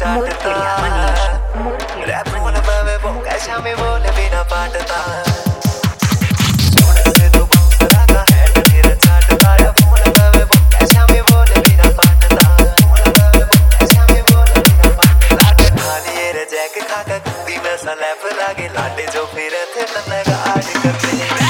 चाटता रैप मन पावे वो कैसा में बोले बिना पाटता सोने से तो बाउंसरा का हेड तेरा चाटता रैप मन पावे वो कैसा में बोले बिना पाटता मन पावे वो कैसा में बोले बिना पाटता खाली रे जैक खाकर दी में सलैप लागे लाडे जो फिर थे तन्ने गाड़ करते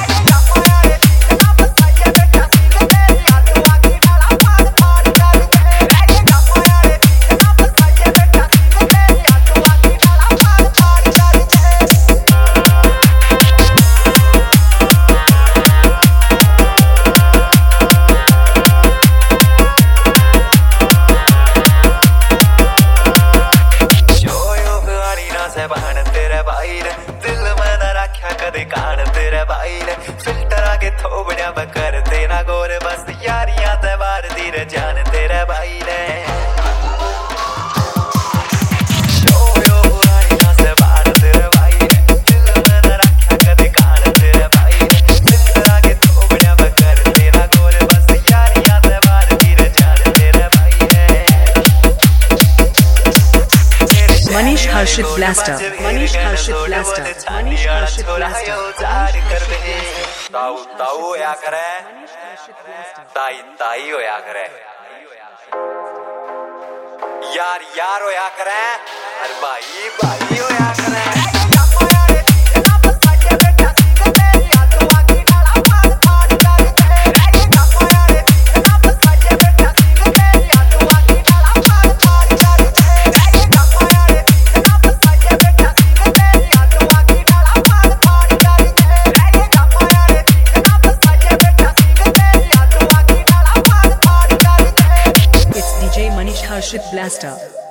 तेरे भाई ने दिल में न रखा कदे कान तेरे भाई ने फिल्टर आगे थोबड़िया में कर देना गोरे बस यारियां ते बार दी रे जान तेरे भाई ने Manish Harshit Blaster. Manish Harshit Blaster. Manish Harshit Blaster. ताऊ ताऊ होया करे ताई ताई होया करे यार यार होया करे अरे भाई भाई होया करे Harshit Blaster.